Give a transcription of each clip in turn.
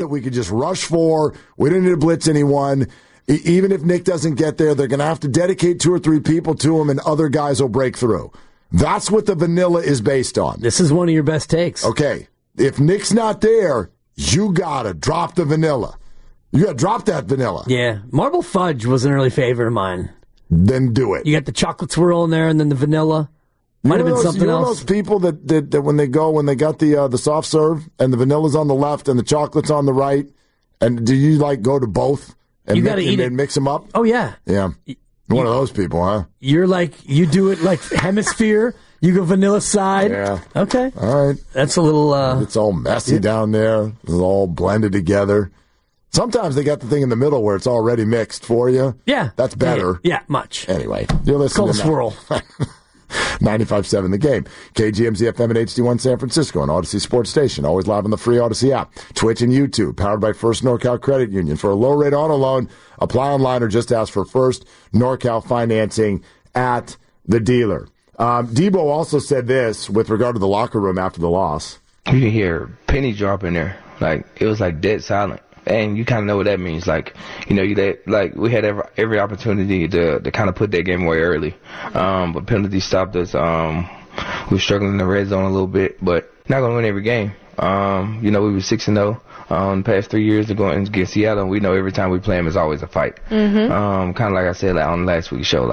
that we could just rush for. We didn't need to blitz anyone. Even if Nick doesn't get there, they're going to have to dedicate 2 or 3 people to him, and other guys will break through. That's what the vanilla is based on. This is one of your best takes. Okay. If Nick's not there, you got to drop the vanilla. You got to drop that vanilla. Yeah. Marble fudge was an early favorite of mine. Then do it. You got the chocolate swirl in there and then the vanilla. Might have been something else. Those people that when they got the soft serve and the vanilla's on the left and the chocolate's on the right, and do you go to both and you got to eat it and mix them up? Oh yeah. Yeah. One of those people, huh? You're you do it like hemisphere. You go vanilla side. Yeah. Okay. All right. That's a little. It's all messy down there. It's all blended together. Sometimes they got the thing in the middle where it's already mixed for you. Yeah. That's better. Yeah, much. Anyway, you're listening to swirl. 95.7 The Game. KGMZ FM at HD1 San Francisco and Odyssey Sports Station. Always live on the free Odyssey app. Twitch and YouTube. Powered by First NorCal Credit Union. For a low-rate auto loan, apply online or just ask for First NorCal financing at the dealer. Debo also said this with regard to the locker room after the loss. You can hear penny drop in there. It was dead silent. And you kind of know what that means. We had every opportunity to kind of put that game away early. But penalties stopped us. We were struggling in the red zone a little bit, but not going to win every game. We were 6-0 the past 3 years to go against Seattle, and we know every time we play them it's always a fight. Kind of like I said on last week's show,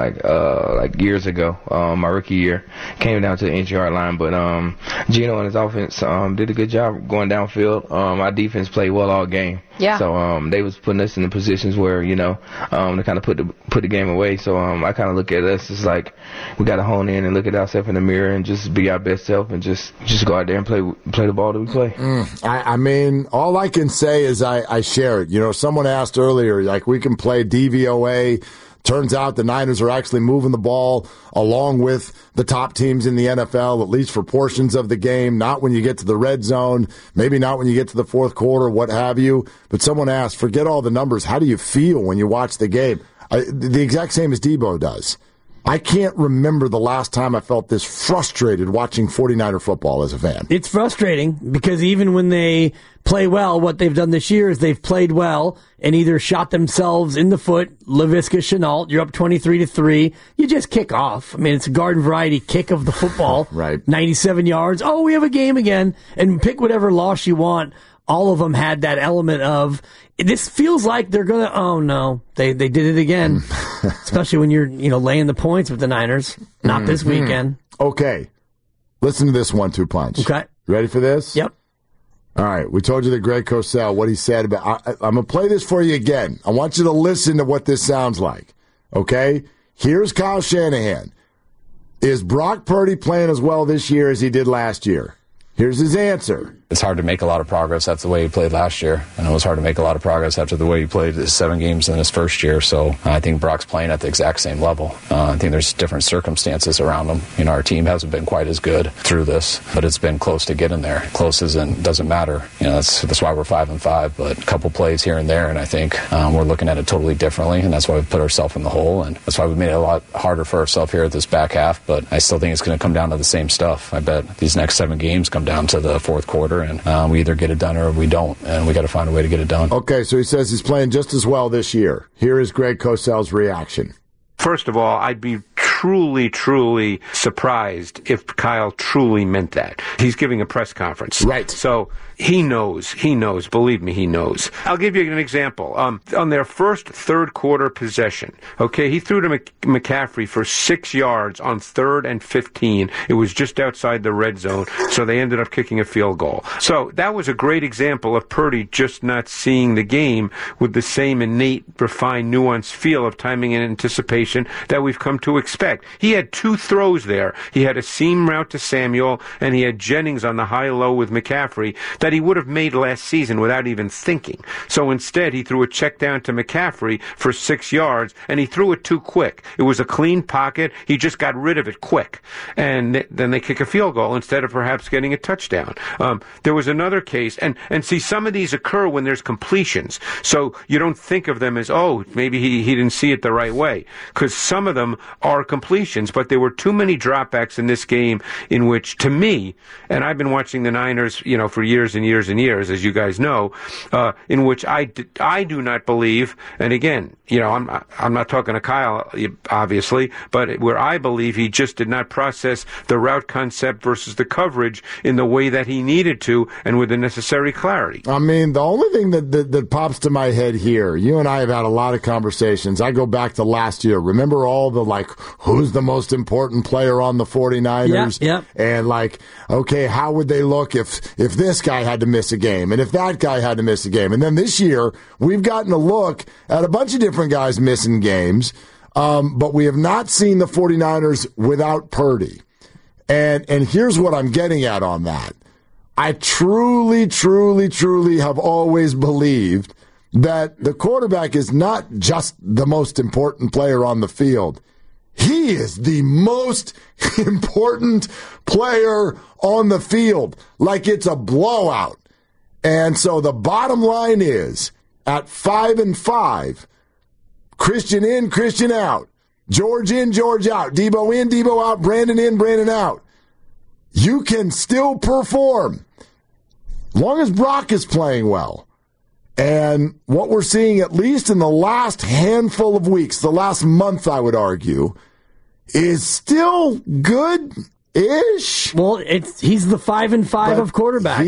years ago, my rookie year, came down to the inch-yard line, but Gino and his offense did a good job going downfield. Our defense played well all game. Yeah. So they was putting us in the positions where, to kind of put the game away. So I kind of look at us as we got to hone in and look at ourselves in the mirror and just be our best self and just go out there and play the ball that we play. I mean, all I can say is I share it. Someone asked earlier, we can play DVOA. Turns out the Niners are actually moving the ball along with the top teams in the NFL, at least for portions of the game, not when you get to the red zone, maybe not when you get to the fourth quarter, what have you. But someone asked, forget all the numbers, how do you feel when you watch the game? The exact same as Debo does. I can't remember the last time I felt this frustrated watching 49er football as a fan. It's frustrating because even when they play well, what they've done this year is they've played well and either shot themselves in the foot, Laviska Shenault, you're up 23-3, you just kick off. I mean, it's a garden variety kick of the football. Right. 97 yards. Oh, we have a game again. And pick whatever loss you want. All of them had that element of, this feels like they're going to, oh no, they did it again. Especially when you're, laying the points with the Niners. Not this weekend. Okay. Listen to this 1-2 punch. Okay. Ready for this? Yep. All right. We told you that Greg Cosell, what he said about, I'm going to play this for you again. I want you to listen to what this sounds like. Okay? Here's Kyle Shanahan. Is Brock Purdy playing as well this year as he did last year? Here's his answer. It's hard to make a lot of progress after the way he played last year, and it was hard to make a lot of progress after the way he played his 7 games in his first year. So I think Brock's playing at the exact same level. I think there's different circumstances around him. Our team hasn't been quite as good through this, but it's been close to getting there. Close doesn't matter. That's why we're 5-5. But a couple plays here and there, and I think we're looking at it totally differently, and that's why we put ourselves in the hole, and that's why we made it a lot harder for ourselves here at this back half. But I still think it's going to come down to the same stuff. I bet these next 7 games come down to the fourth quarter, and we either get it done or we don't, and we got to find a way to get it done. Okay, so he says he's playing just as well this year. Here is Greg Cosell's reaction. First of all, I'd be truly surprised if Kyle truly meant that. He's giving a press conference. Right. So he knows, believe me, he knows. I'll give you an example. On their first third quarter possession, okay, he threw to McCaffrey for 6 yards on 3rd and 15. It was just outside the red zone, so they ended up kicking a field goal. So that was a great example of Purdy just not seeing the game with the same innate, refined, nuanced feel of timing and anticipation that we've come to expect. He had 2 throws there. He had a seam route to Samuel, and he had Jennings on the high-low with McCaffrey that he would have made last season without even thinking. So instead, he threw a check down to McCaffrey for 6 yards, and he threw it too quick. It was a clean pocket. He just got rid of it quick. And then they kick a field goal instead of perhaps getting a touchdown. There was another case, and see, some of these occur when there's completions. So you don't think of them as, oh, maybe he didn't see it the right way. Because some of them are completions, but there were too many dropbacks in this game in which, to me, and I've been watching the Niners, for years and years and years, as you guys know, in which I do not believe, and again, I'm not talking to Kyle, obviously, but where I believe he just did not process the route concept versus the coverage in the way that he needed to and with the necessary clarity. I mean, the only thing that pops to my head here, you and I have had a lot of conversations. I go back to last year. Remember all the, who's the most important player on the 49ers? Yep. And, okay, how would they look if this guy had to miss a game and if that guy had to miss a game? And then this year, we've gotten a look at a bunch of different guys missing games, but we have not seen the 49ers without Purdy. And here's what I'm getting at on that. I truly, truly, truly have always believed that the quarterback is not just the most important player on the field. He is the most important player on the field, like it's a blowout. And so the bottom line is, at 5-5, Christian in, Christian out, George in, George out, Debo in, Debo out, Brandon in, Brandon out. You can still perform as long as Brock is playing well. And what we're seeing, at least in the last handful of weeks, the last month, I would argue, is still good-ish. Well, he's the 5-5 of quarterbacks.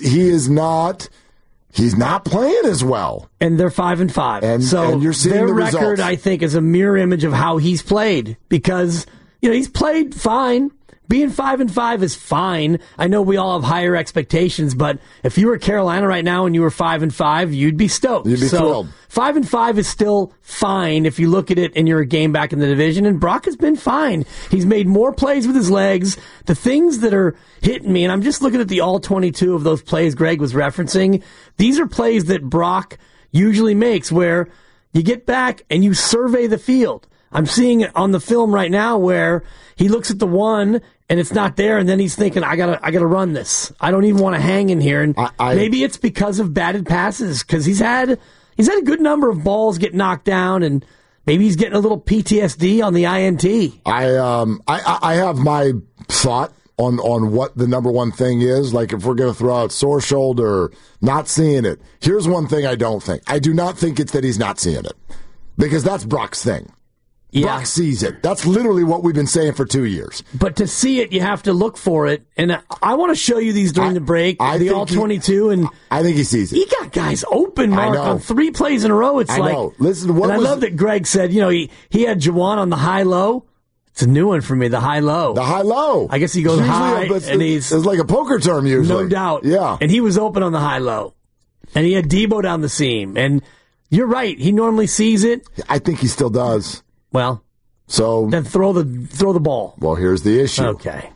He's not playing as well. And they're 5-5. And you're seeing their the record, results. I think, is a mirror image of how he's played. Because, he's played fine. Being 5-5 is fine. I know we all have higher expectations, but if you were Carolina right now and you were 5-5, you'd be stoked. You'd be thrilled. 5-5 is still fine if you look at it and you're a game back in the division, and Brock has been fine. He's made more plays with his legs. The things that are hitting me, and I'm just looking at the all 22 of those plays Greg was referencing, these are plays that Brock usually makes where you get back and you survey the field. I'm seeing it on the film right now where he looks at the one and it's not there, and then he's thinking, I gotta run this. I don't even want to hang in here. And maybe it's because of batted passes, because he's had a good number of balls get knocked down, and maybe he's getting a little PTSD on the INT. I have my thought on what the number one thing is. Like, if we're going to throw out sore shoulder, not seeing it. Here's one thing I don't think. I do not think it's that he's not seeing it, because that's Brock's thing. Yeah. Brock sees it. That's literally what we've been saying for 2 years. But to see it, you have to look for it. And I want to show you these during the break, the all-22. And I think he sees it. He got guys open, Mark, on 3 plays in a row. I know. Listen, I love that Greg said, he had Juwan on the high-low. It's a new one for me, the high-low. The high-low. I guess he goes high, and it's like a poker term usually. No doubt. Yeah. And he was open on the high-low. And he had Debo down the seam. And you're right. He normally sees it. I think he still does. Well, so then throw the ball. Well, here's the issue. Okay.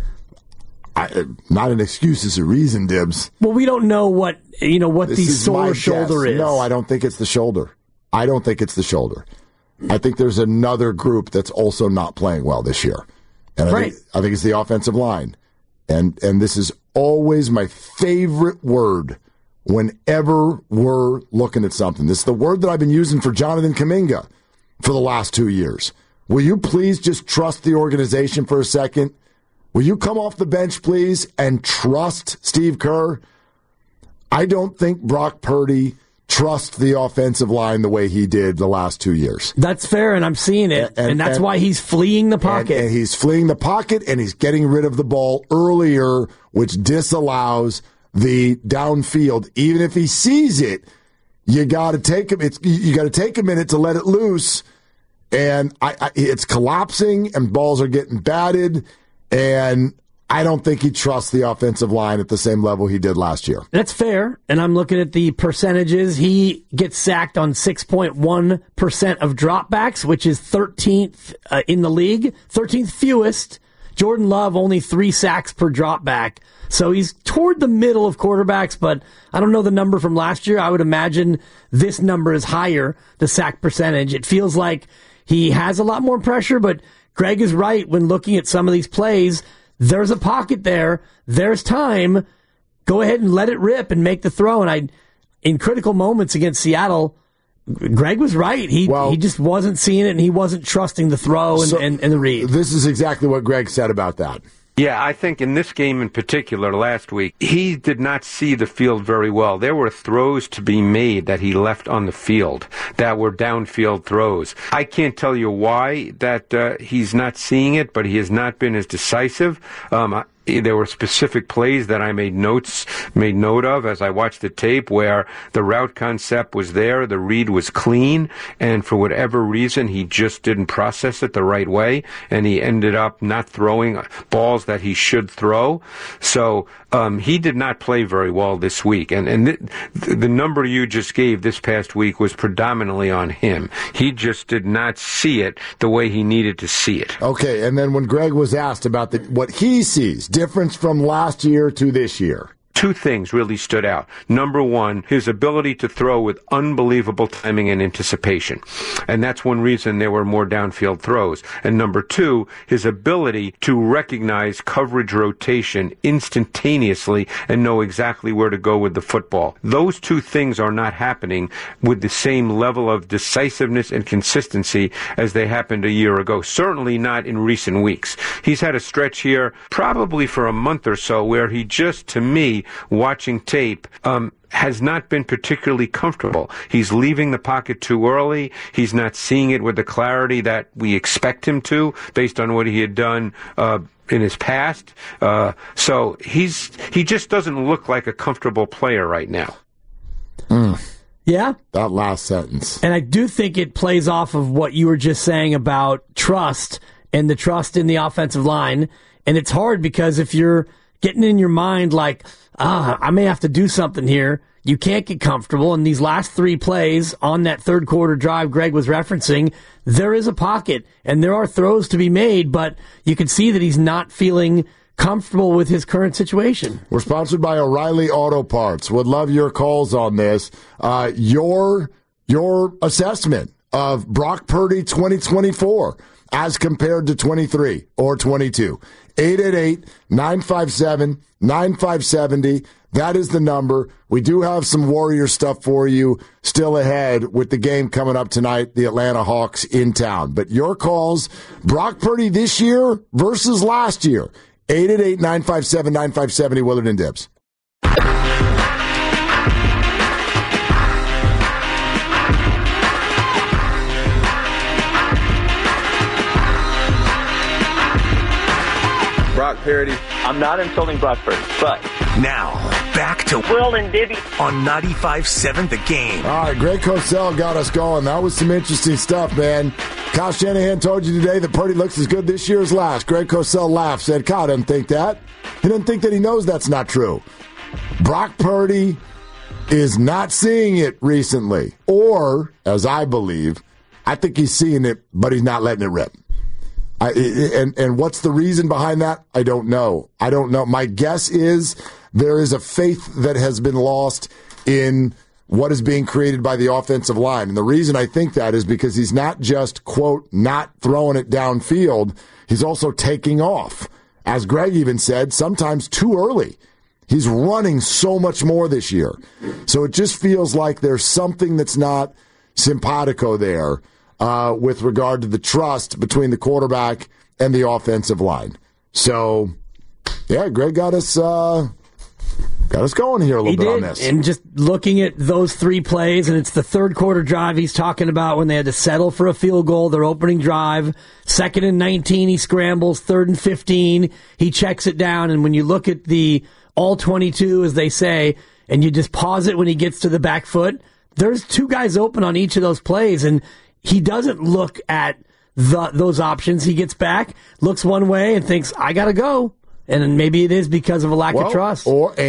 Not an excuse, it's a reason, Dibs. Well, we don't know what the sore shoulder is. No, I don't think it's the shoulder. I think there's another group that's also not playing well this year. And I think it's the offensive line. And this is always my favorite word whenever we're looking at something. This is the word that I've been using for Jonathan Kuminga for the last 2 years. Will you please just trust the organization for a second? Will you come off the bench, please, and trust Steve Kerr? I don't think Brock Purdy trusts the offensive line the way he did the last 2 years. That's fair, and I'm seeing it, and that's why he's fleeing the pocket. And he's fleeing the pocket, and he's getting rid of the ball earlier, which disallows the downfield. Even if he sees it, you got to take him. You got to take a minute to let it loose, and it's collapsing, and balls are getting batted, and I don't think he trusts the offensive line at the same level he did last year. That's fair, and I'm looking at the percentages. He gets sacked on 6.1% of dropbacks, which is 13th in the league, 13th fewest. Jordan Love, only 3 sacks per dropback. So he's toward the middle of quarterbacks, but I don't know the number from last year. I would imagine this number is higher, the sack percentage. It feels like he has a lot more pressure, but Greg is right when looking at some of these plays. There's a pocket there. There's time. Go ahead and let it rip and make the throw. And in critical moments against Seattle, Greg was right. He just wasn't seeing it, and he wasn't trusting the throw and the read. This is exactly what Greg said about that. Yeah, I think in this game in particular last week, he did not see the field very well. There were throws to be made that he left on the field that were downfield throws. I can't tell you why that he's not seeing it, but he has not been as decisive. There were specific plays that I made note of as I watched the tape where the route concept was there, the read was clean, and for whatever reason he just didn't process it the right way, and he ended up not throwing balls that he should throw. So he did not play very well this week, and the number you just gave this past week was predominantly on him. He just did not see it the way he needed to see it. Okay, and then when Greg was asked about what he sees, difference from last year to this year. Two things really stood out. Number one, his ability to throw with unbelievable timing and anticipation. And that's one reason there were more downfield throws. And number two, his ability to recognize coverage rotation instantaneously and know exactly where to go with the football. Those two things are not happening with the same level of decisiveness and consistency as they happened a year ago. Certainly not in recent weeks. He's had a stretch here probably for a month or so where he just, to me, watching tape, has not been particularly comfortable. He's leaving the pocket too early. He's not seeing it with the clarity that we expect him to, based on what he had done in his past. So he just doesn't look like a comfortable player right now. Yeah? That last sentence. And I do think it plays off of what you were just saying about trust and the trust in the offensive line. And it's hard because if you're getting in your mind like, I may have to do something here, you can't get comfortable. And these last three plays on that third quarter drive Greg was referencing, there is a pocket and there are throws to be made, but you can see that he's not feeling comfortable with his current situation. We're sponsored by O'Reilly Auto Parts. Would love your calls on this. Your assessment of Brock Purdy 2024 as compared to 23 or 22. 888-957-9570. That is the number. We do have some Warrior stuff for you still ahead with the game coming up tonight, the Atlanta Hawks in town. But your calls, Brock Purdy this year versus last year. 888-957-9570, Willard and Dibs. Brock Purdy. I'm not insulting Brock Purdy, but... Now, back to Will and Dibby on 95.7 The Game. All right, Greg Cosell got us going. That was some interesting stuff, man. Kyle Shanahan told you today that Purdy looks as good this year as last. Greg Cosell laughed, said, Kyle doesn't think that. He doesn't think that he knows that's not true. Brock Purdy is not seeing it recently. Or, as I believe, I think he's seeing it, but he's not letting it rip. And what's the reason behind that? I don't know. My guess is there is a faith that has been lost in what is being created by the offensive line. And the reason I think that is because he's not just, quote, not throwing it downfield. He's also taking off. As Greg even said, sometimes too early. He's running so much more this year. So it just feels like there's something that's not simpatico there. With regard to the trust between the quarterback and the offensive line. So, yeah, Greg got us going here a little bit on this. And just looking at those three plays, and it's the third quarter drive he's talking about when they had to settle for a field goal, their opening drive. 2nd and 19, he scrambles. 3rd and 15, he checks it down. And when you look at the all 22, as they say, and you just pause it when he gets to the back foot, there's two guys open on each of those plays, and he doesn't look at those options. He gets back, looks one way, and thinks, I got to go. And maybe it is because of a lack of trust.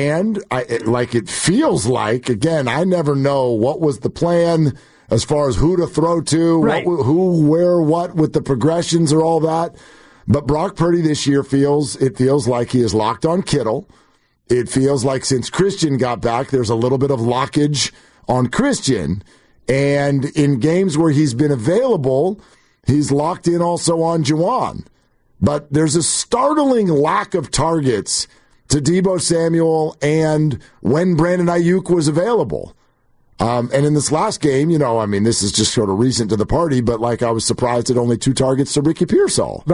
It feels like, again, I never know what was the plan as far as who to throw to, right. Who, where, what, with the progressions or all that. But Brock Purdy this year feels like he is locked on Kittle. It feels like since Christian got back, there's a little bit of lockage on Christian. And in games where he's been available, he's locked in also on Juwan. But there's a startling lack of targets to Deebo Samuel and when Brandon Ayuk was available. And in this last game, this is just sort of recent to the party, but I was surprised at only 2 targets to Ricky Pearsall. Right.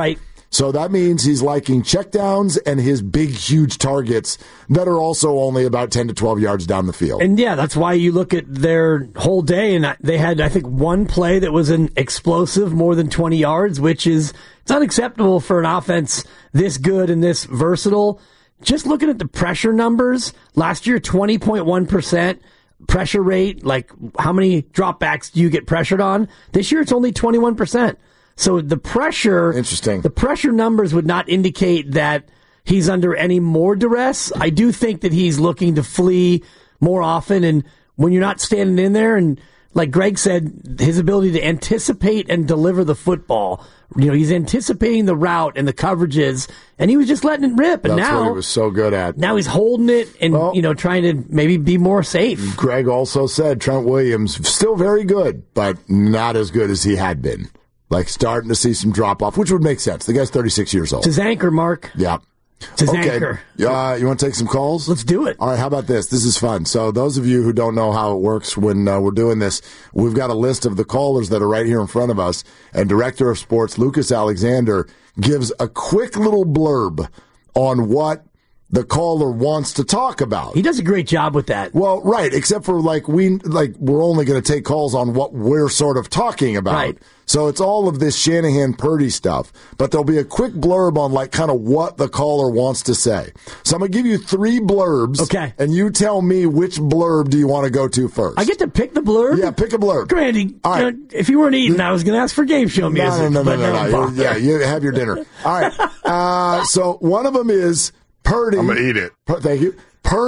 So that means he's liking checkdowns and his big, huge targets that are also only about 10 to 12 yards down the field. And yeah, that's why you look at their whole day, and they had, I think, one play that was an explosive, more than 20 yards, which is it's unacceptable for an offense this good and this versatile. Just looking at the pressure numbers, last year, 20.1% pressure rate. Like, how many dropbacks do you get pressured on? This year, it's only 21%. So the pressure, interesting. The pressure numbers would not indicate that he's under any more duress. I do think that he's looking to flee more often. And when you're not standing in there, and like Greg said, his ability to anticipate and deliver the football, he's anticipating the route and the coverages, and he was just letting it rip. And that's now what he was so good at. Now he's holding it and, trying to maybe be more safe. Greg also said Trent Williams still very good, but not as good as he had been. Like, starting to see some drop-off, which would make sense. The guy's 36 years old. It's his anchor, Mark. Yeah. It's his anchor. You want to take some calls? Let's do it. All right, how about this? This is fun. So those of you who don't know how it works when we're doing this, we've got a list of the callers that are right here in front of us, and Director of Sports Lucas Alexander gives a quick little blurb on what the caller wants to talk about. He does a great job with that. Well, right, except for we're only going to take calls on what we're sort of talking about. Right. So it's all of this Shanahan-Purdy stuff. But there'll be a quick blurb on kind of what the caller wants to say. So I'm going to give you 3 blurbs. Okay. And you tell me which blurb do you want to go to first. I get to pick the blurb? Yeah, pick a blurb. Grandy, all right. If you weren't eating, I was going to ask for game show music. No. Yeah, you have your dinner. All right. So one of them is Purdy. I'm going to eat it. Thank you.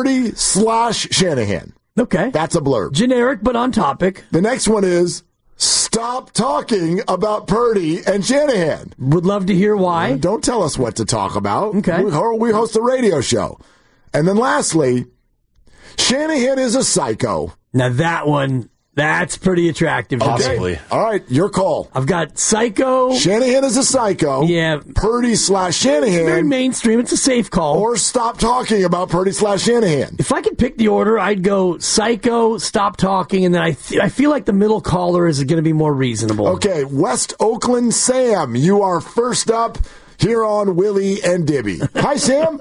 Purdy/Shanahan. Okay. That's a blurb. Generic, but on topic. The next one is stop talking about Purdy and Shanahan. Would love to hear why. Don't tell us what to talk about. Okay. We host a radio show. And then lastly, Shanahan is a psycho. Now that one, that's pretty attractive. Possibly. All right, your call. I've got psycho. Shanahan is a psycho. Yeah. Purdy/Shanahan. Very mainstream. It's a safe call. Or stop talking about Purdy/Shanahan. If I could pick the order, I'd go psycho, stop talking, and then I feel like the middle caller is going to be more reasonable. Okay, West Oakland Sam, you are first up here on Willie and Dibby. Hi, Sam.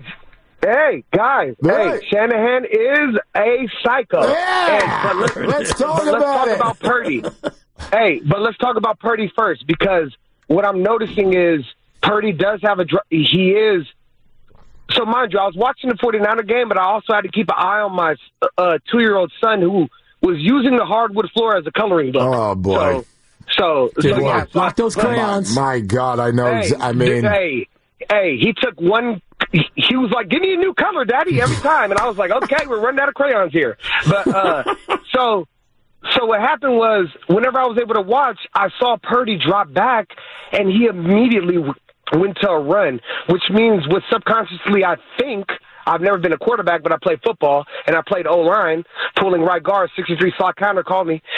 Hey, guys. Hey, Shanahan is a psycho. Yeah. Let's talk about Purdy. Hey, but let's talk about Purdy first, because what I'm noticing is Purdy does have he is. So, mind you, I was watching the 49er game, but I also had to keep an eye on my 2-year-old son who was using the hardwood floor as a coloring book. Oh, boy. So lock those crayons. My God, I know. Hey, he took one. He was like, "Give me a new color, Daddy," every time, and I was like, "Okay, we're running out of crayons here." But so what happened was, whenever I was able to watch, I saw Purdy drop back, and he immediately went to a run, which means what subconsciously I think. I've never been a quarterback, but I played football, and I played O-line, pulling right guard, 63 slot counter, called me.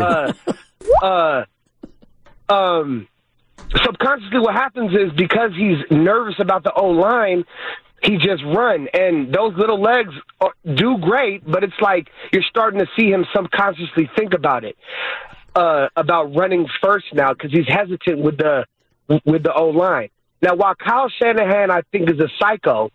Subconsciously what happens is, because he's nervous about the O-line, he just run. And those little legs do great, but it's like you're starting to see him subconsciously think about it, about running first now, because he's hesitant with the O-line. Now, while Kyle Shanahan, I think, is a psycho,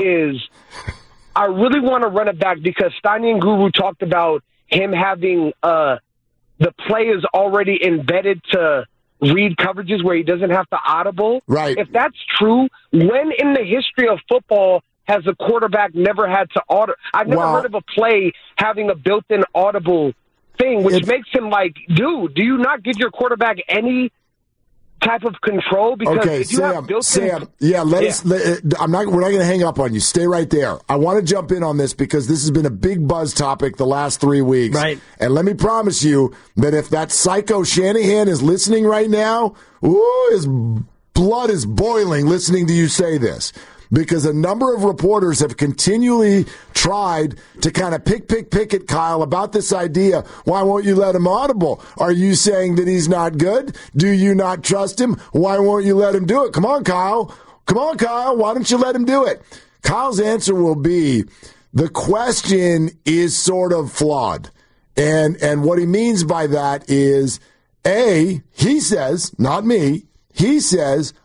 I really want to run it back, because Steiny and Guru talked about him having the players already embedded to read coverages where he doesn't have to audible. Right. If that's true, when in the history of football has a quarterback never had to audible? I've never heard of a play having a built-in audible thing, which makes him like, dude, do you not give your quarterback any type of control? Because if you have built-in... We're not going to hang up on you. Stay right there. I want to jump in on this, because this has been a big buzz topic the last 3 weeks. Right. And let me promise you that if that psycho Shanahan is listening right now, his blood is boiling listening to you say this. Because a number of reporters have continually tried to kind of pick at Kyle about this idea. Why won't you let him audible? Are you saying that he's not good? Do you not trust him? Why won't you let him do it? Come on, Kyle. Why don't you let him do it? Kyle's answer will be, the question is sort of flawed. And what he means by that is, A, he says, not me, he says,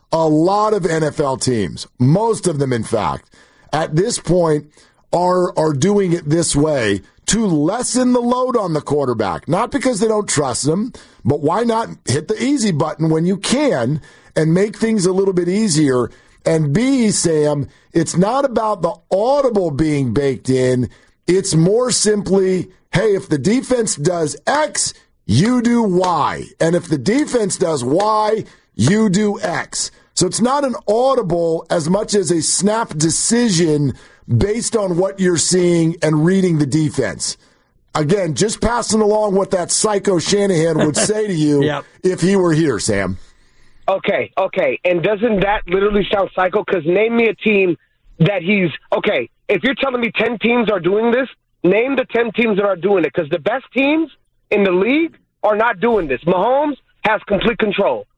a lot of NFL teams, most of them in fact, at this point are doing it this way to lessen the load on the quarterback. Not because they don't trust him, but why not hit the easy button when you can and make things a little bit easier? And B, Sam, it's not about the audible being baked in. It's more simply, hey, if the defense does X, you do Y. And if the defense does Y, you do X. So it's not an audible as much as a snap decision based on what you're seeing and reading the defense. Again, just passing along what that psycho Shanahan would say to you if he were here, Sam. Okay. And doesn't that literally sound psycho? Because name me a team that he's – okay, if you're telling me 10 teams are doing this, name the 10 teams that are doing it. Because the best teams in the league are not doing this. Mahomes has complete control.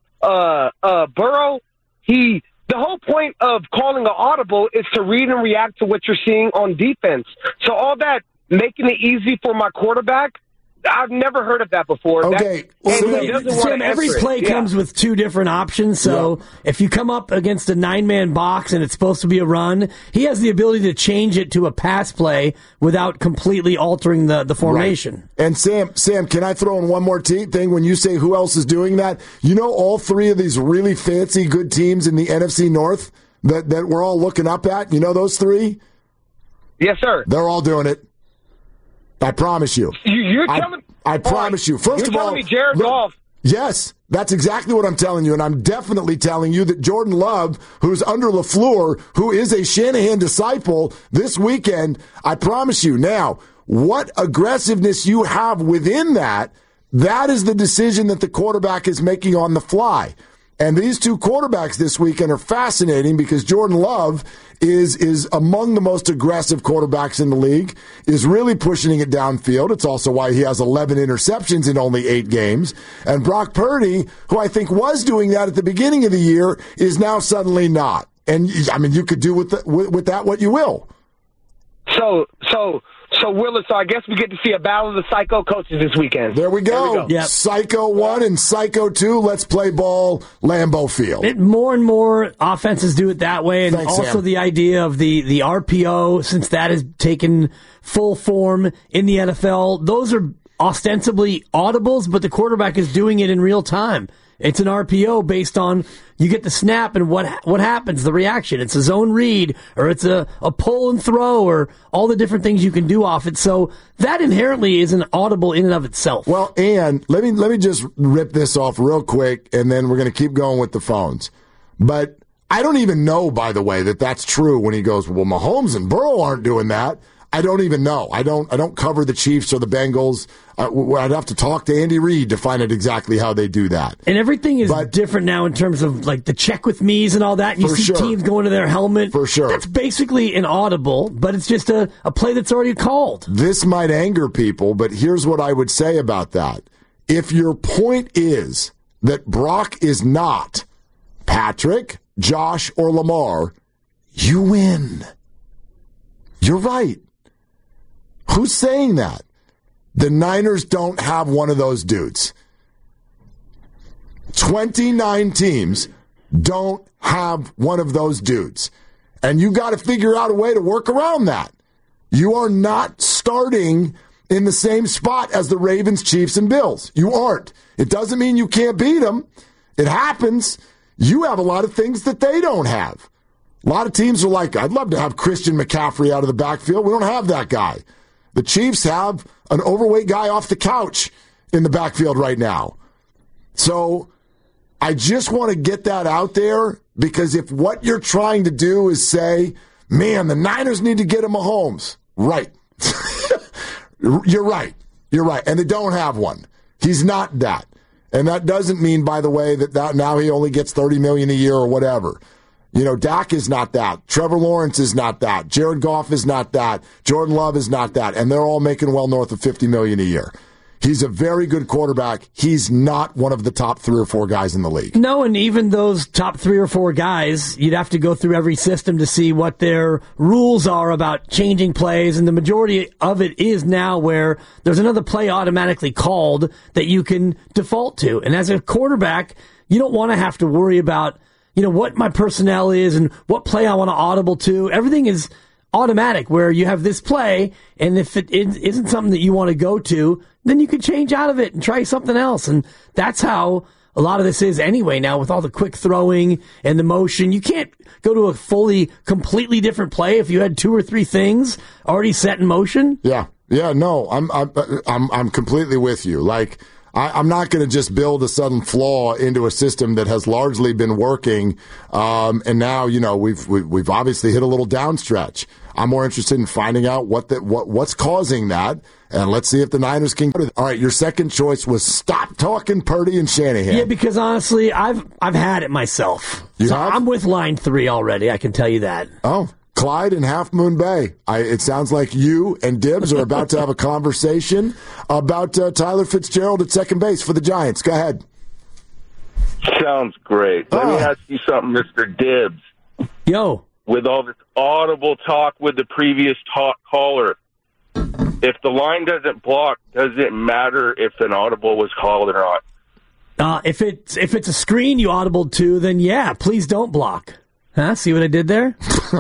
Burrow, the whole point of calling an audible is to read and react to what you're seeing on defense. So all that making it easy for my quarterback, I've never heard of that before. Okay. Sam, every play comes with two different options. So if you come up against a 9-man box and it's supposed to be a run, he has the ability to change it to a pass play without completely altering the formation. Right. And Sam, can I throw in one more thing? When you say who else is doing that, you know all three of these really fancy good teams in the NFC North that we're all looking up at? You know those three? Yes, sir. They're all doing it. I promise you. You're telling I promise you. First of all, telling me Jared Goff. Yes, that's exactly what I'm telling you, and I'm definitely telling you that Jordan Love, who's under LaFleur, who is a Shanahan disciple, this weekend, I promise you. Now, what aggressiveness you have within that is the decision that the quarterback is making on the fly. And these two quarterbacks this weekend are fascinating because Jordan Love is among the most aggressive quarterbacks in the league, is really pushing it downfield. It's also why he has 11 interceptions in only 8 games. And Brock Purdy, who I think was doing that at the beginning of the year, is now suddenly not. And, I mean, you could do with that what you will. So Willis, I guess we get to see a battle of the psycho coaches this weekend. There we go. Yep. Psycho 1 and Psycho 2. Let's play ball, Lambeau Field. More and more offenses do it that way. And Thanks, also Sam. the idea of the RPO, since that has taken full form in the NFL, those are ostensibly audibles, but the quarterback is doing it in real time. It's an RPO based on you get the snap and what happens, the reaction. It's a zone read, or it's a pull and throw, or all the different things you can do off it. So that inherently is an audible in and of itself. Well, and let me just rip this off real quick, and then we're going to keep going with the phones. But I don't even know, by the way, that that's true when he goes, well, Mahomes and Burrow aren't doing that. I don't even know. I don't cover the Chiefs or the Bengals. I'd have to talk to Andy Reid to find out exactly how they do that. And everything is different now in terms of like the check with me's and all that. And you see teams going to their helmet. For sure. That's basically an audible, but it's just a play that's already called. This might anger people, but here's what I would say about that. If your point is that Brock is not Patrick, Josh, or Lamar, you win. You're right. Who's saying that? The Niners don't have one of those dudes. 29 teams don't have one of those dudes. And you got to figure out a way to work around that. You are not starting in the same spot as the Ravens, Chiefs, and Bills. You aren't. It doesn't mean you can't beat them. It happens. You have a lot of things that they don't have. A lot of teams are like, I'd love to have Christian McCaffrey out of the backfield. We don't have that guy. The Chiefs have an overweight guy off the couch in the backfield right now. So I just want to get that out there, because if what you're trying to do is say, man, the Niners need to get him Mahomes. Right. You're right. You're right. And they don't have one. He's not that. And that doesn't mean, by the way, that now he only gets $30 million a year or whatever. You know, Dak is not that. Trevor Lawrence is not that. Jared Goff is not that. Jordan Love is not that. And they're all making well north of $50 million a year. He's a very good quarterback. He's not one of the top 3 or 4 guys in the league. No, and even those top 3 or 4 guys, you'd have to go through every system to see what their rules are about changing plays. And the majority of it is now where there's another play automatically called that you can default to. And as a quarterback, you don't want to have to worry about, what my personnel is and what play I want to audible to. Everything is automatic where you have this play, and if it isn't something that you want to go to, then you can change out of it and try something else. And that's how a lot of this is anyway now with all the quick throwing and the motion. You can't go to a completely different play if you had 2 or 3 things already set in motion. Yeah. No, I'm completely with you. Like, I'm not going to just build a sudden flaw into a system that has largely been working, and now we've obviously hit a little downstretch. I'm more interested in finding out what's causing that, and let's see if the Niners can. All right, your second choice was stop talking Purdy and Shanahan. Yeah, because honestly, I've had it myself. I'm with line 3 already. I can tell you that. Oh. Clyde and Half Moon Bay. It sounds like you and Dibbs are about to have a conversation about Tyler Fitzgerald at second base for the Giants. Go ahead. Sounds great. Let me ask you something, Mr. Dibbs. Yo. With all this audible talk with the previous caller, if the line doesn't block, does it matter if an audible was called or not? If it's a screen you audible to, then yeah, please don't block. Huh? See what I did there?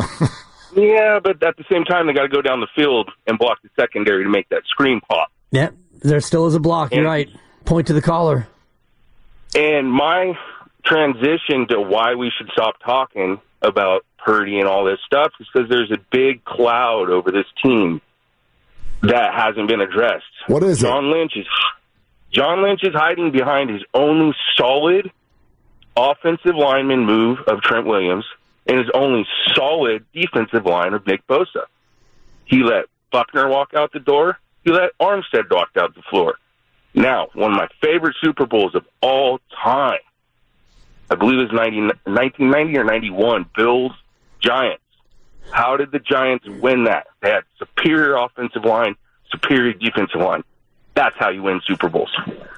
Yeah, but at the same time, they got to go down the field and block the secondary to make that screen pop. Yeah, there still is a block. You're right. Point to the caller. And my transition to why we should stop talking about Purdy and all this stuff is because there's a big cloud over this team that hasn't been addressed. What is John Lynch is hiding behind his only solid offensive lineman move of Trent Williams and his only solid defensive line of Nick Bosa. He let Buckner walk out the door. He let Armstead walk out the floor. Now, one of my favorite Super Bowls of all time, I believe it was 1990 or 91, Bills-Giants. How did the Giants win that? They had superior offensive line, superior defensive line. That's how you win Super Bowls.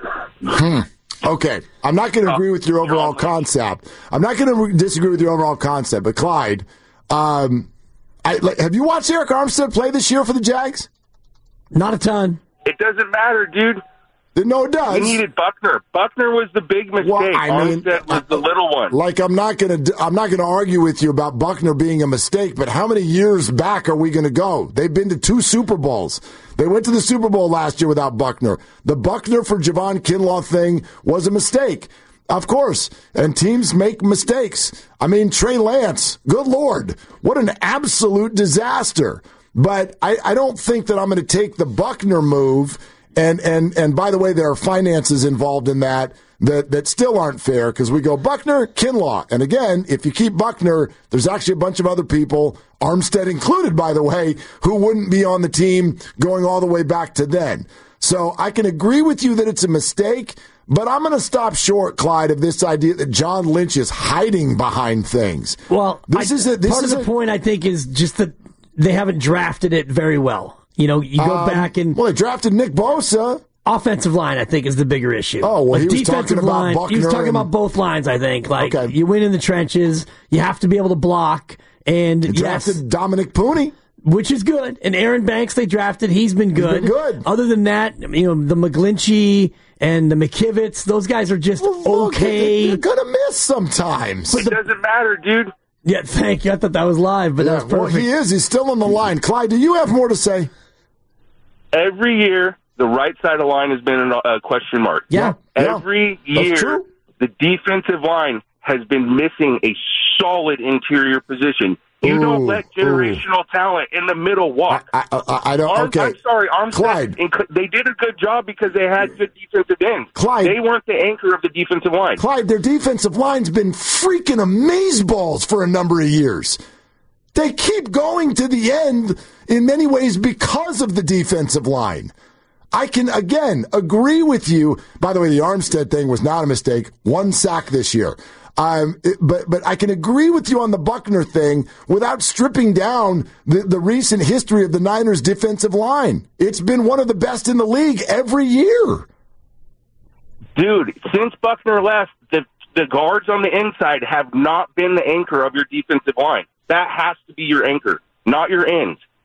Okay, I'm not going to agree with your overall concept. I'm not going to disagree with your overall concept, but Clyde, have you watched Eric Armstead play this year for the Jags? Not a ton. It doesn't matter, dude. No, it does. You needed Buckner. Buckner was the big mistake. Well, Armstead was the little one. Like, I'm not going to argue with you about Buckner being a mistake, but how many years back are we going to go? They've been to 2 Super Bowls. They went to the Super Bowl last year without Buckner. The Buckner for Javon Kinlaw thing was a mistake. Of course, and teams make mistakes. I mean, Trey Lance, good Lord, what an absolute disaster. But I don't think that I'm going to take the Buckner move. And by the way, there are finances involved in that still aren't fair because we go Buckner, Kinlaw. And again, if you keep Buckner, there's actually a bunch of other people, Armstead included, by the way, who wouldn't be on the team going all the way back to then. So I can agree with you that it's a mistake, but I'm going to stop short, Clyde, of this idea that John Lynch is hiding behind things. Well, part of the point, I think, is just that they haven't drafted it very well. You go back and... Well, they drafted Nick Bosa. Offensive line, I think, is the bigger issue. Oh, well, he was talking about Buckner. He was talking about both lines, I think. Like, you win in the trenches, you have to be able to block, and you drafted Dominic Pooney. Which is good. And Aaron Banks, they drafted. He's been good. Other than that, the McGlinchey and the McKivitz, those guys are just okay. You're going to miss sometimes. It doesn't matter, dude. Yeah, thank you. I thought that was live, but that was perfect. Well, he is. He's still on the line. Clyde, do you have more to say? Every year, the right side of the line has been a question mark. Yeah. Every year, the defensive line has been missing a solid interior position. You don't let generational talent in the middle walk. I don't. Okay. I'm sorry, Armstead. Clyde. They did a good job because they had good defensive ends. Clyde. They weren't the anchor of the defensive line. Clyde, their defensive line's been freaking amazeballs for a number of years. They keep going to the end in many ways because of the defensive line. I can, again, agree with you. By the way, the Armstead thing was not a mistake. 1 sack this year. But I can agree with you on the Buckner thing without stripping down the recent history of the Niners' defensive line. It's been one of the best in the league every year. Dude, since Buckner left, the guards on the inside have not been the anchor of your defensive line. That has to be your anchor, not your ends.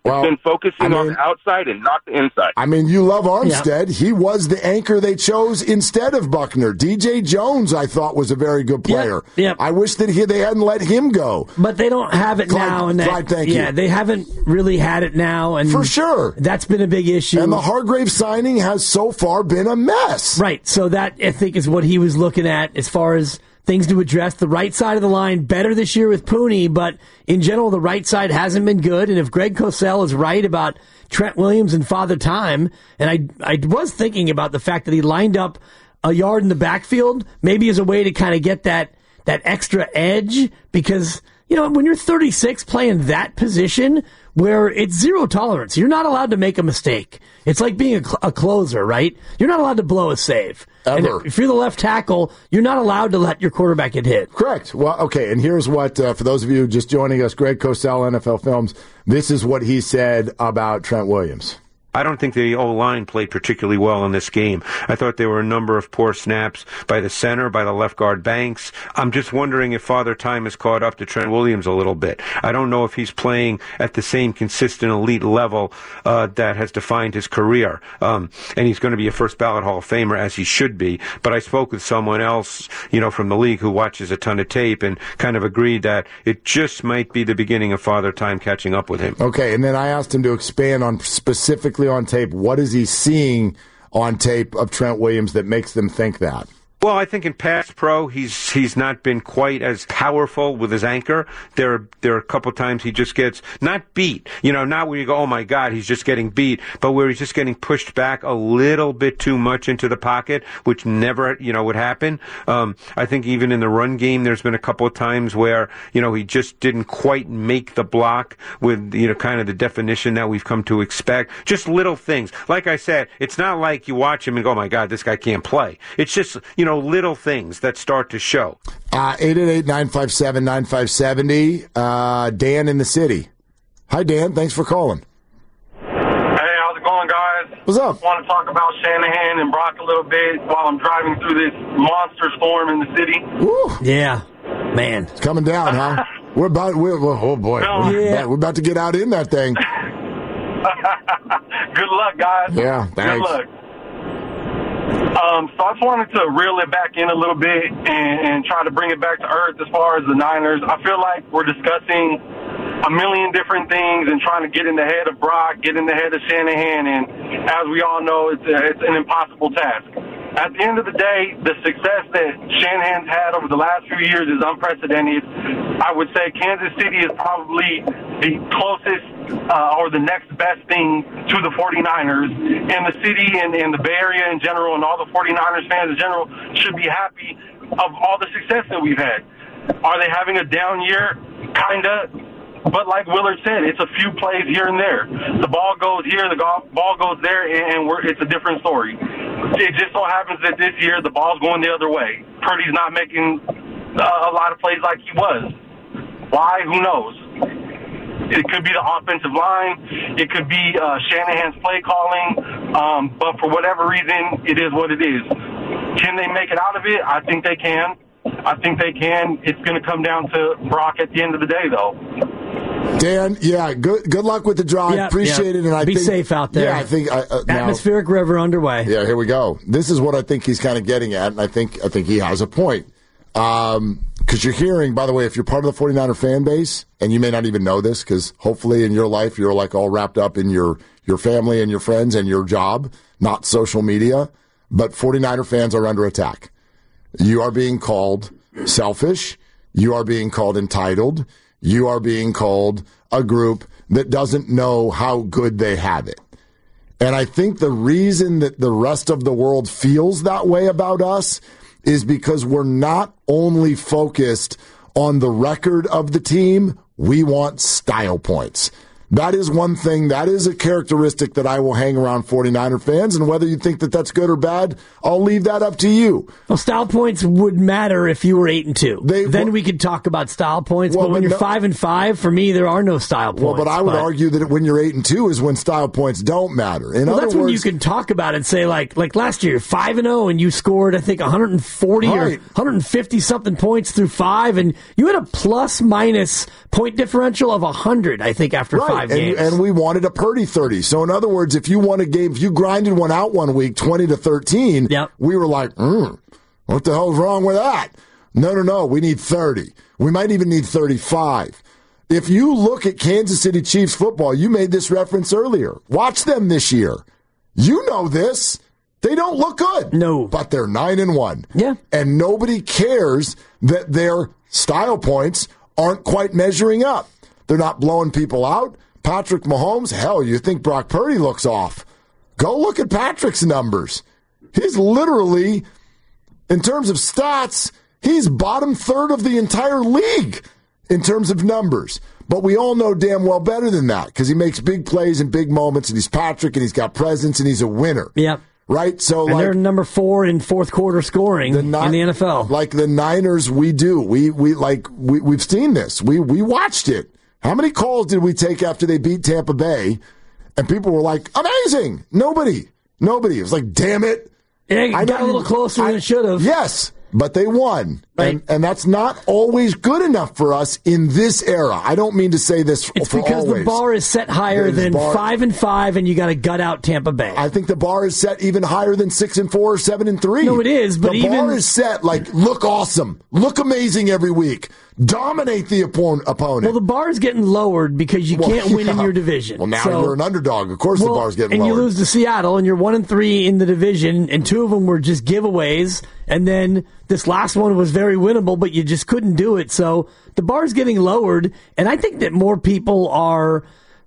Well, it's been focusing on the outside and not the inside. I mean, you love Armstead. He was the anchor they chose instead of Buckner. DJ Jones, I thought, was a very good player. I wish that they hadn't let him go. But they don't have it now. And Clyde, thank you. They haven't really had it now. And for sure. That's been a big issue. And the Hargrave signing has so far been a mess. Right. So that, I think, is what he was looking at as far as things to address. The right side of the line better this year with Pooney, but in general, the right side hasn't been good. And if Greg Cosell is right about Trent Williams and Father Time, and I was thinking about the fact that he lined up a yard in the backfield, maybe as a way to kind of get that extra edge, because, when you're 36 playing that position where it's zero tolerance, you're not allowed to make a mistake. It's like being a closer, right? You're not allowed to blow a save. Ever. And if you're the left tackle, you're not allowed to let your quarterback get hit. Correct. Well, okay, and here's what, for those of you just joining us, Greg Cosell, NFL Films, this is what he said about Trent Williams. I don't think the O-line played particularly well in this game. I thought there were a number of poor snaps by the center, by the left guard Banks. I'm just wondering if Father Time has caught up to Trent Williams a little bit. I don't know if he's playing at the same consistent elite level that has defined his career. And he's going to be a first ballot Hall of Famer, as he should be. But I spoke with someone else, from the league who watches a ton of tape and kind of agreed that it just might be the beginning of Father Time catching up with him. Okay, and then I asked him to expand on specifically on tape. What is he seeing on tape of Trent Williams that makes them think that? Well, I think in pass pro, he's not been quite as powerful with his anchor. There are a couple times he just gets not beat, not where you go, oh my God, he's just getting beat, but where he's just getting pushed back a little bit too much into the pocket, which never, would happen. I think even in the run game, there's been a couple of times where, he just didn't quite make the block with, kind of the definition that we've come to expect. Just little things. Like I said, it's not like you watch him and go, oh my God, this guy can't play. It's just, little things that start to show. 888-957-9570. Dan in the city. Hi, Dan. Thanks for calling. Hey, how's it going, guys? What's up? I want to talk about Shanahan and Brock a little bit while I'm driving through this monster storm in the city. Woo. Yeah, man. It's coming down, huh? oh, boy. We're about to get out in that thing. Good luck, guys. Yeah, thanks. Good luck. So I just wanted to reel it back in a little bit and try to bring it back to earth as far as the Niners. I feel like we're discussing a million different things and trying to get in the head of Brock, get in the head of Shanahan, and as we all know, it's an impossible task. At the end of the day, the success that Shanahan's had over the last few years is unprecedented. I would say Kansas City is probably the closest or the next best thing to the 49ers. And the city and the Bay Area in general and all the 49ers fans in general should be happy of all the success that we've had. Are they having a down year? Kinda. But like Willard said, it's a few plays here and there. The ball goes here, the ball goes there, and it's a different story. It just so happens that this year the ball's going the other way. Purdy's not making a lot of plays like he was. Why? Who knows? It could be the offensive line. It could be Shanahan's play calling. But for whatever reason, it is what it is. Can they make it out of it? I think they can. It's going to come down to Brock at the end of the day, though. Dan, yeah, good luck with the drive. Appreciate it. And I think safe out there. Yeah, I think atmospheric river underway. Yeah, here we go. This is what I think he's kind of getting at, and I think he has a point. Because you're hearing, by the way, if you're part of the 49er fan base, and you may not even know this, because hopefully in your life you're like all wrapped up in your family and your friends and your job, not social media. But 49er fans are under attack. You are being called selfish. You are being called entitled. You are being called a group that doesn't know how good they have it. And I think the reason that the rest of the world feels that way about us is because we're not only focused on the record of the team, we want style points. That is one thing, that is a characteristic that I will hang around 49er fans, and whether you think that that's good or bad, I'll leave that up to you. Well, style points would matter if you were 8-2. Then we could talk about style points, but when you're 5-5, for me, there are no style points. Well, but I would argue that when you're 8-2 is when style points don't matter. In other that's words, when you can talk about it and say, like last year, 5-0, and you scored, I think, 140 or 150-something points through 5, and you had a plus-minus point differential of 100, I think, after 5 5 games. And we wanted a Purdy 30. So in other words, if you won a game, if you grinded one out one week, 20-13, we were like, what the hell's wrong with that? No, we need 30. We might even need 35. If you look at Kansas City Chiefs football, you made this reference earlier. Watch them this year. You know this. They don't look good. No. But they're 9-1. Yeah. And nobody cares that their style points aren't quite measuring up. They're not blowing people out. Patrick Mahomes, hell, you think Brock Purdy looks off. Go look at Patrick's numbers. He's literally, in terms of stats, he's bottom third of the entire league in terms of numbers. But we all know damn well better than that because he makes big plays in big moments, and he's Patrick, and he's got presence, and he's a winner. Yep. Right? So, and they're number 4 in fourth quarter scoring in the NFL. Like the Niners, we do. We've seen this. We watched it. How many calls did we take after they beat Tampa Bay? And people were like, amazing. Nobody. It was like, damn it. It got a little closer than it should have. Yes, but they won. Right. And that's not always good enough for us in this era. I don't mean to say this it's for because always. The bar is set higher than 5-5, and you got to gut out Tampa Bay. I think the bar is set even higher than 6-4 or 7-3. No, it is. But the bar is set like look awesome, look amazing every week, dominate the opponent. Well, the bar is getting lowered because you can't win in your division. Well, now you're an underdog. Of course, the bar's getting lowered. And you lose to Seattle, and you're 1-3 in the division, and 2 of them were just giveaways. And then this last one was very winnable, but you just couldn't do it. So the bar's getting lowered, and I think that fewer people are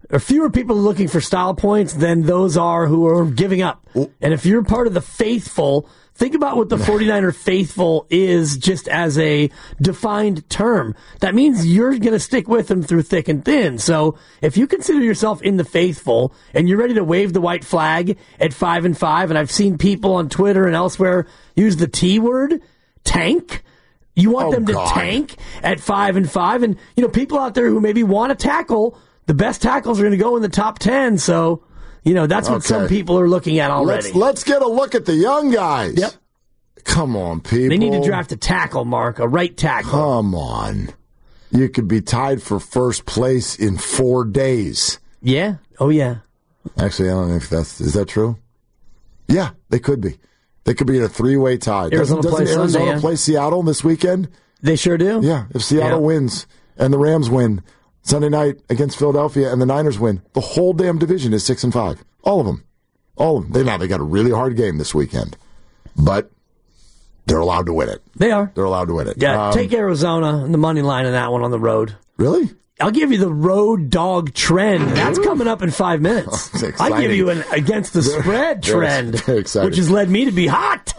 looking for style points than those are who are giving up. And if you're part of the faithful, think about what the 49er faithful is just as a defined term. That means you're going to stick with them through thick and thin. So if you consider yourself in the faithful and you're ready to wave the white flag at 5-5, and I've seen people on Twitter and elsewhere use the T word, tank. You want them to tank at 5-5. And, people out there who maybe want to tackle, the best tackles are going to go in the top 10. So, that's what some people are looking at already. Let's get a look at the young guys. Yep. Come on, people. They need to draft a tackle, Mark, a right tackle. Come on. You could be tied for first place in 4 days. Yeah. Oh, yeah. Actually, I don't know if is that true? Yeah, they could be. They could be in a 3-way tie. Doesn't Arizona play Seattle this weekend? They sure do. Yeah, if Seattle wins and the Rams win Sunday night against Philadelphia and the Niners win, the whole damn division is 6-5. All of them. They got a really hard game this weekend, but they're allowed to win it. They are. They're allowed to win it. Yeah, take Arizona and the money line in that one on the road. Really? I'll give you the road dog trend. That's coming up in 5 minutes. I give you an against the spread trend, which has led me to be hot.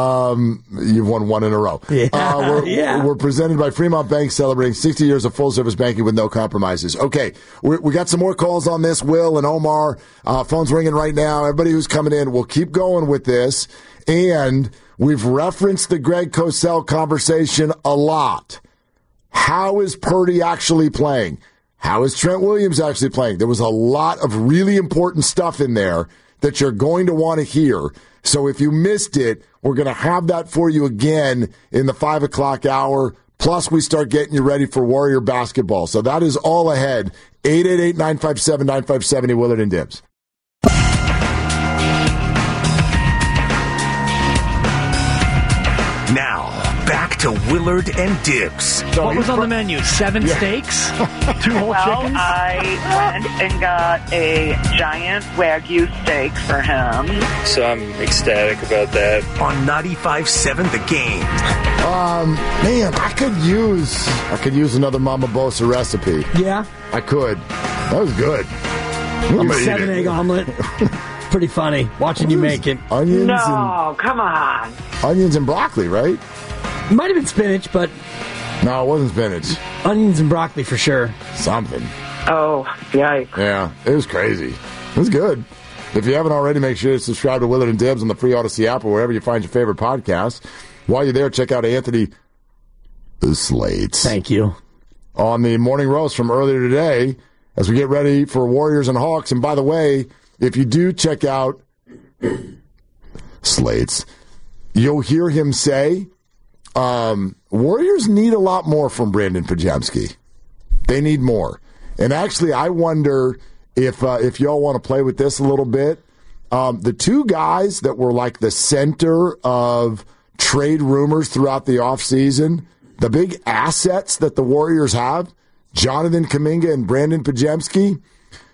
You've won 1 in a row. Yeah. We're presented by Fremont Bank, celebrating 60 years of full-service banking with no compromises. Okay, we got some more calls on this. Will and Omar, phone's ringing right now. Everybody who's coming in, we'll keep going with this. And we've referenced the Greg Cosell conversation a lot. How is Purdy actually playing? How is Trent Williams actually playing? There was a lot of really important stuff in there that you're going to want to hear. So if you missed it, we're going to have that for you again in the 5 o'clock hour. Plus, we start getting you ready for Warrior basketball. So that is all ahead. 888-957-9570, Willard and Dibs. Now, back to Willard and Dibs. What was on the menu? 7 steaks? 2 whole chickens? I went and got a giant Wagyu steak for him. So I'm ecstatic about that. On 95.7 The Game. Man, I could use another Mama Bosa recipe. Yeah? I could. That was good. 7-egg omelet. Pretty funny watching you make it. Onions come on. Onions and broccoli, right? Might have been spinach, but... No, it wasn't spinach. Onions and broccoli for sure. Something. Oh, yikes. Yeah, it was crazy. It was good. If you haven't already, make sure to subscribe to Willard and Dibs on the free Odyssey app or wherever you find your favorite podcast. While you're there, check out Anthony Slates. Thank you. On the Morning Roast from earlier today, as we get ready for Warriors and Hawks. And by the way, if you do check out Slates, you'll hear him say, Warriors need a lot more from Brandon Pajemski. They need more. And actually, I wonder if y'all want to play with this a little bit. The two guys that were like the center of trade rumors throughout the offseason, the big assets that the Warriors have, Jonathan Kuminga and Brandon Podziemski.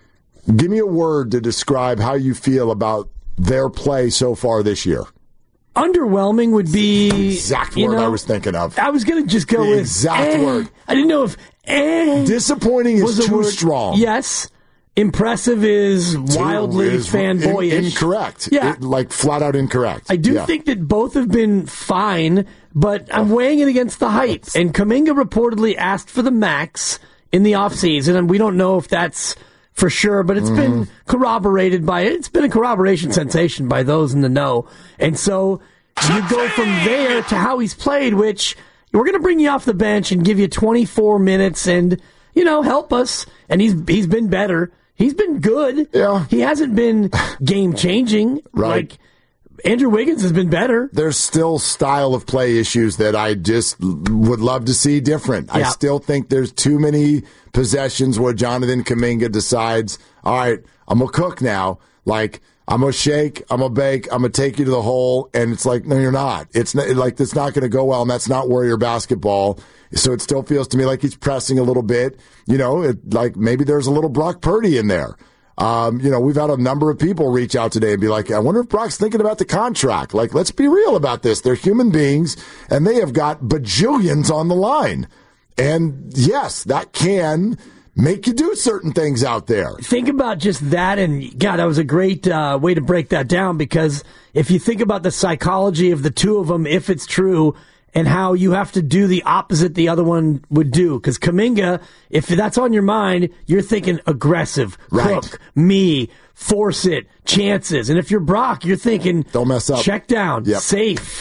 Give me a word to describe how you feel about their play so far this year. Underwhelming would be the exact word I was thinking of. I was going to just go with exact word. I didn't know if disappointing is too strong. Yes. Impressive is wildly fanboyish. Incorrect. Yeah. Like flat out incorrect. I do think that both have been fine, but I'm weighing it against the hype. And Kuminga reportedly asked for the max in the offseason, and we don't know if that's for sure, but it's been corroborated by it. It's been a corroboration sensation by those in the know. And so you go from there to how he's played, which we're going to bring you off the bench and give you 24 minutes and, help us. And he's been better. He's been good. Yeah. He hasn't been game-changing. Right. Like, Andrew Wiggins has been better. There's still style of play issues that I just would love to see different. Yeah. I still think there's too many possessions where Jonathan Kuminga decides, all right, I'm going to cook now. Like, I'm going to shake, I'm going to bake, I'm going to take you to the hole. And it's like, no, you're not. It's not going to go well, and that's not Warrior basketball. So it still feels to me like he's pressing a little bit. Like maybe there's a little Brock Purdy in there. We've had a number of people reach out today and be like, I wonder if Brock's thinking about the contract. Like, let's be real about this. They're human beings, and they have got bajillions on the line. And, yes, that can make you do certain things out there. Think about just that, and, God, that was a great way to break that down, because if you think about the psychology of the two of them, if it's true, and how you have to do the opposite the other one would do. Because Kuminga, if that's on your mind, you're thinking aggressive, cook, me, force it, chances. And if you're Brock, you're thinking, don't mess up, check down, safe,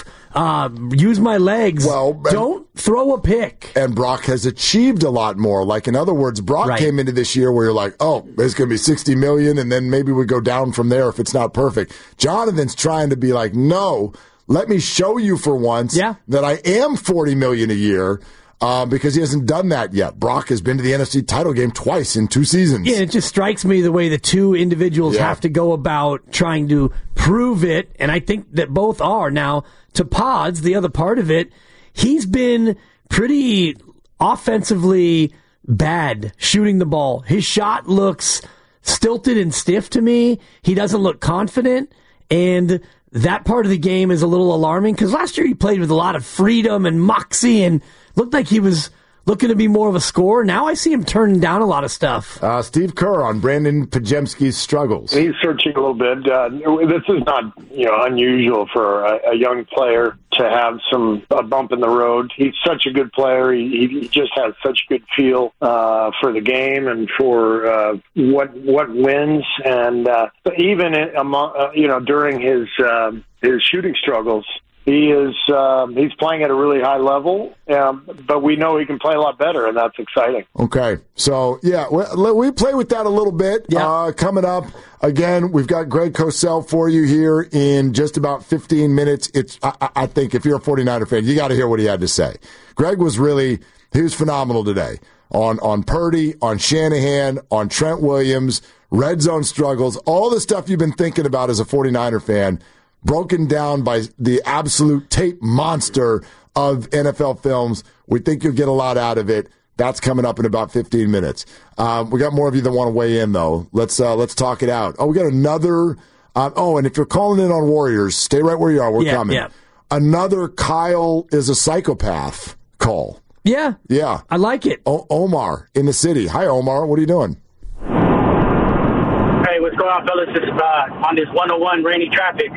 use my legs, don't throw a pick. And Brock has achieved a lot more. Like, in other words, Brock came into this year where you're like, oh, it's going to be $60 million, and then maybe we go down from there if it's not perfect. Jonathan's trying to be like, no, let me show you for once that I am $40 million a year, because he hasn't done that yet. Brock has been to the NFC title game twice in 2 seasons. Yeah, it just strikes me the way the two individuals have to go about trying to prove it, and I think that both are. Now, to Pods, the other part of it, he's been pretty offensively bad shooting the ball. His shot looks stilted and stiff to me. He doesn't look confident, and that part of the game is a little alarming, because last year he played with a lot of freedom and moxie and looked like he was looking to be more of a scorer. Now I see him turning down a lot of stuff. Steve Kerr on Brandon Podziemski's struggles. He's searching a little bit. This is not unusual for a young player to have a bump in the road. He's such a good player. He just has such good feel for the game and for what wins. And even during his shooting struggles, he's playing at a really high level, but we know he can play a lot better, and that's exciting. Okay, so we play with that a little bit. Coming up, again, we've got Greg Cosell for you here in just about 15 minutes. I think if you're a 49er fan, you got to hear what he had to say. Greg was phenomenal today on Purdy, on Shanahan, on Trent Williams, red zone struggles, all the stuff you've been thinking about as a 49er fan, broken down by the absolute tape monster of NFL Films. We think you'll get a lot out of it. That's coming up in about 15 minutes. We got more of you that want to weigh in, though. Let's talk it out. We got another. And if you're calling in on Warriors, stay right where you are. We're coming. Yeah. Another Kyle is a psychopath call. Yeah. Yeah. I like it. Omar in the city. Hi, Omar. What are you doing? Hey, what's going on, fellas? It's on this 101 rainy traffic.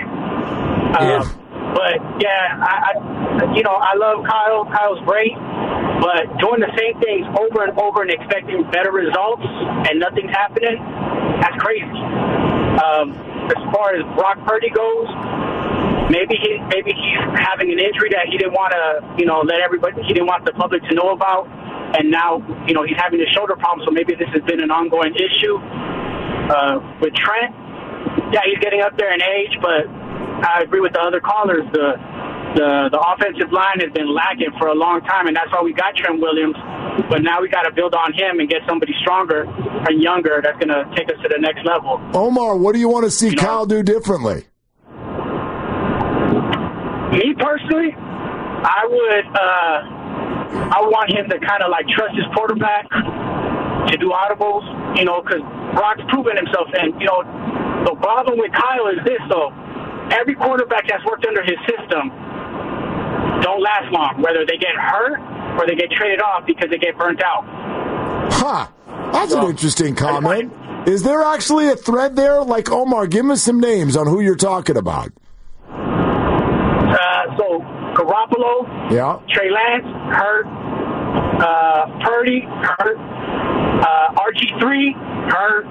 But I love Kyle. Kyle's great, but doing the same things over and over and expecting better results and nothing's happening, that's crazy. As far as Brock Purdy goes, maybe he's having an injury that he didn't want to, he didn't want the public to know about, and now, he's having a shoulder problem, so maybe this has been an ongoing issue. With Trent, he's getting up there in age, but I agree with the other callers. the offensive line has been lacking for a long time, and that's why we got Trent Williams. But now we got to build on him and get somebody stronger and younger that's going to take us to the next level. Omar, what do you want to see Kyle do differently? Me personally, I want him to kind of like trust his quarterback to do audibles, because Brock's proven himself. And, the problem with Kyle is this, though. Every quarterback that's worked under his system don't last long, whether they get hurt or they get traded off because they get burnt out. Huh. That's an interesting comment. Is there actually a thread there? Like, Omar, give me some names on who you're talking about. So, Garoppolo, Trey Lance, hurt. Purdy, hurt. RG3, hurt.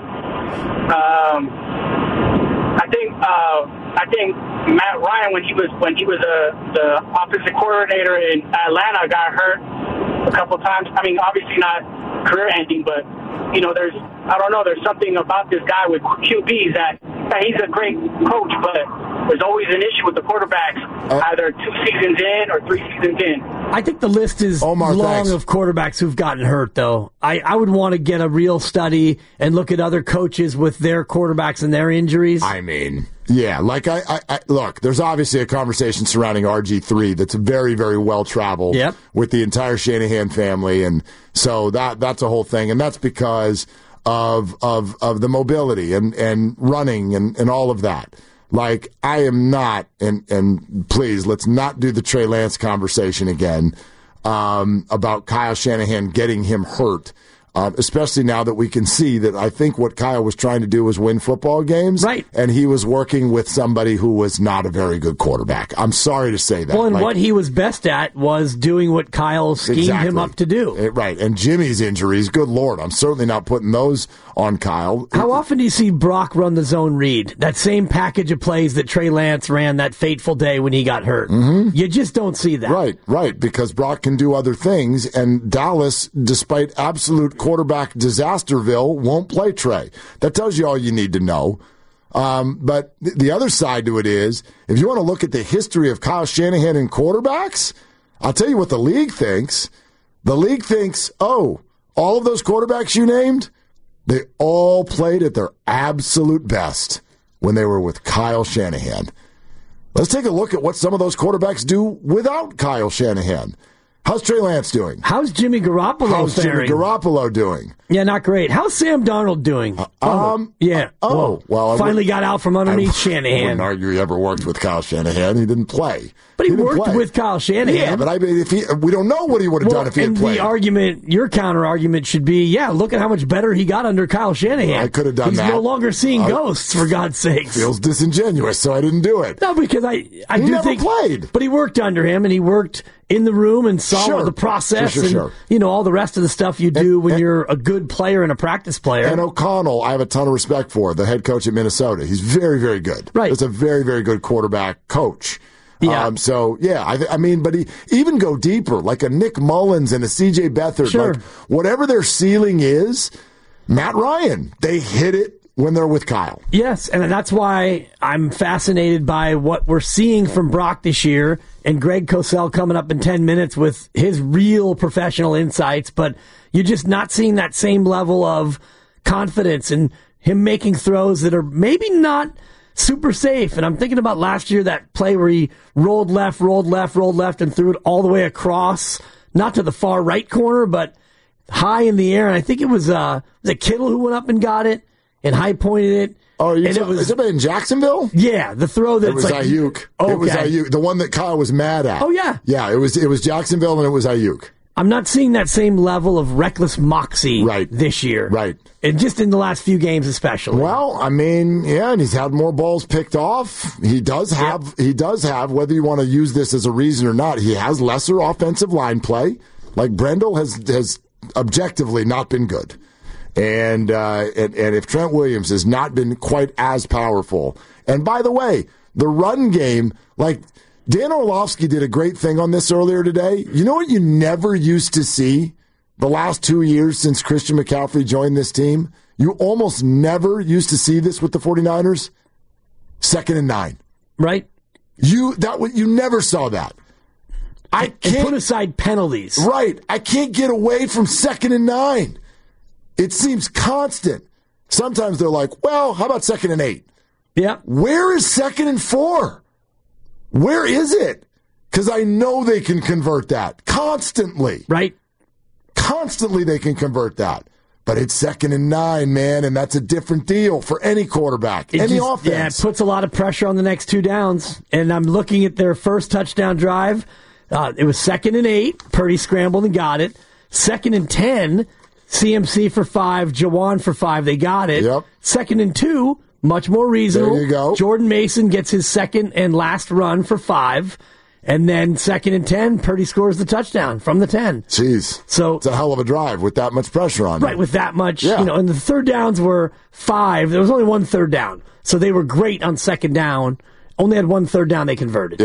I think Matt Ryan, when he was the offensive coordinator in Atlanta, got hurt a couple times. I mean, obviously not career-ending, but there's something about this guy with QBs that he's a great coach, but there's always an issue with the quarterbacks, either 2 seasons in or 3 seasons in. I think the list is long of quarterbacks who've gotten hurt, though. I would want to get a real study and look at other coaches with their quarterbacks and their injuries. I mean, yeah, like I look, there's obviously a conversation surrounding RG3 that's very, very well traveled with the entire Shanahan family, and so that's a whole thing, and that's because of the mobility and running and all of that. Like, I am not, and please, let's not do the Trey Lance conversation again about Kyle Shanahan getting him hurt, especially now that we can see that I think what Kyle was trying to do was win football games. Right. And he was working with somebody who was not a very good quarterback. I'm sorry to say that. Well, and what he was best at was doing what Kyle schemed him up to do. Right. And Jimmy's injuries, good Lord, I'm certainly not putting those on Kyle. How often do you see Brock run the zone read? That same package of plays that Trey Lance ran that fateful day when he got hurt. Mm-hmm. You just don't see that. Right, because Brock can do other things, and Dallas, despite absolute quarterback disasterville, won't play Trey. That tells you all you need to know. But the other side to it is, if you want to look at the history of Kyle Shanahan and quarterbacks, I'll tell you what the league thinks. The league thinks, all of those quarterbacks you named, they all played at their absolute best when they were with Kyle Shanahan. Let's take a look at what some of those quarterbacks do without Kyle Shanahan. How's Trey Lance doing? How's Jimmy Garoppolo doing? Yeah, not great. How's Sam Darnold doing? Finally got out from underneath Shanahan. I wouldn't argue he ever worked with Kyle Shanahan. He didn't play. But he worked with Kyle Shanahan. Yeah, but I mean, we don't know what he would have done if he had played. Your counter argument should be, look at how much better he got under Kyle Shanahan. I could have done that. He's no longer seeing ghosts, for God's sakes. Feels disingenuous, so I didn't do it. No, because I he do never think played. But he worked under him, and he worked in the room and saw the process and all the rest of the stuff you do when you're a good player and a practice player. And O'Connell, I have a ton of respect for, the head coach at Minnesota. He's very, very good. Right. He's a very, very good quarterback coach. Yeah. I mean, but he even go deeper, like a Nick Mullins and a C.J. Beathard. Sure. Like, whatever their ceiling is, Matt Ryan, they hit it when they're with Kyle. Yes, and that's why I'm fascinated by what we're seeing from Brock this year, and Greg Cosell coming up in 10 minutes with his real professional insights, but you're just not seeing that same level of confidence and him making throws that are maybe not super safe. And I'm thinking about last year, that play where he rolled left, and threw it all the way across, not to the far right corner, but high in the air. And I think it was Kittle who went up and got it and high pointed it. Oh, is it in Jacksonville? Yeah, the throw that it was Ayuk. Okay. It was Ayuk, the one that Kyle was mad at. Oh yeah, yeah. It was Jacksonville, and it was Ayuk. I'm not seeing that same level of reckless moxie this year. Right. And just in the last few games especially. Well, I mean, yeah, and he's had more balls picked off. He does have, whether you want to use this as a reason or not, he has lesser offensive line play. Like, Brendel has objectively not been good. And if Trent Williams has not been quite as powerful. And by the way, the run game, like, Dan Orlovsky did a great thing on this earlier today. You know what you never used to see the last 2 years since Christian McCaffrey joined this team? You almost never used to see this with the 49ers. 2nd and 9. Right. You never saw that. I can't and put aside penalties. Right. I can't get away from 2nd and 9. It seems constant. Sometimes they're like, well, how about 2nd and 8? Yeah. Where is 2nd and 4? Where is it? Because I know they can convert that constantly. Right. Constantly they can convert that. But it's 2nd and 9, man, and that's a different deal for any quarterback, any offense. Yeah, it puts a lot of pressure on the next 2 downs. And I'm looking at their first touchdown drive. It was 2nd and 8. Purdy scrambled and got it. 2nd and 10. CMC for 5. Jawan for 5. They got it. Yep. 2nd and 2. Much more reasonable. There you go. Jordan Mason gets his second and last run for 5. And then 2nd and 10, Purdy scores the touchdown from the 10. Jeez. So it's a hell of a drive with that much pressure on Right, them. with that much. Yeah. And the third downs were 5. There was only 1 third down. So they were great on 2nd down. Only had 1 third down they converted.